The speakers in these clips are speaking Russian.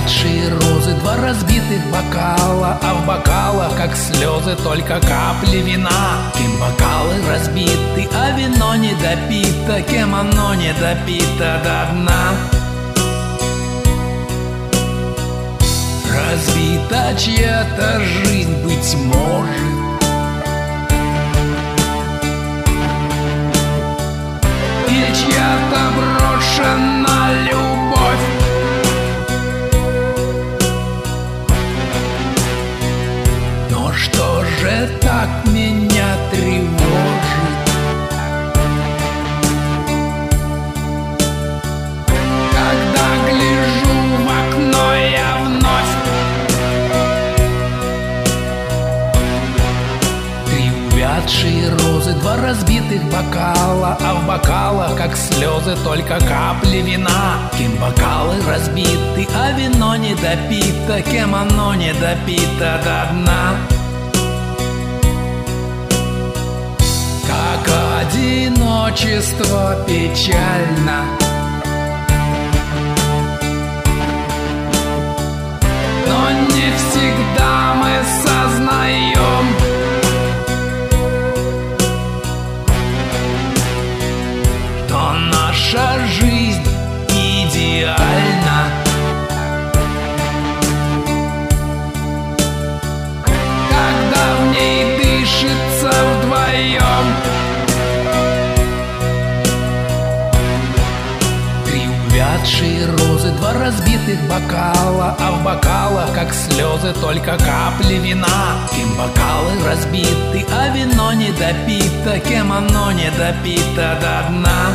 увядшие розы, два разбитых бокала, а в бокалах, как слезы, только капли вина. Кем бокалы разбиты, а вино не допито, кем оно не допито до дна. Разбита чья-то жизнь, быть может, или чья-то брошена любовь. Но что же так меня тревожит? Когда гляжу в окно я вновь, три увядшие розы, два разбитых бокала, а в бокалах, как слезы, только капли вина. Кем бокалы разбиты, а вино не допито, кем оно не допито до дна. Как одиночество печально, но не всегда мы сознаем, что наша жизнь идеальна. Когда в ней дышится вдвоем. Три увядшие розы, два разбитых бокала, а в бокалах, как слезы, только капли вина. Кем бокалы разбиты, а вино не допито, кем оно не допито до дна.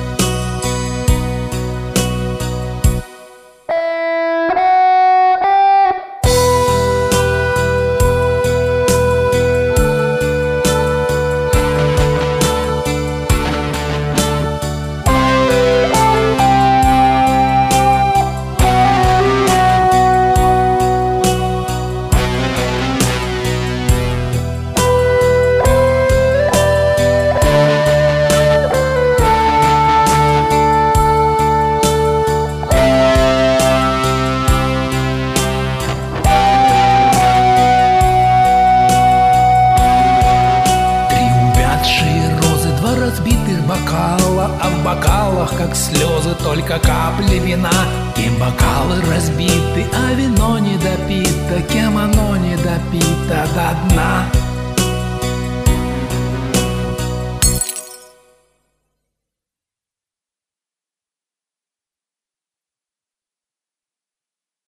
А в бокалах, как слезы, только капли вина. Кем бокалы разбиты, а вино не допито, кем оно не допито до дна.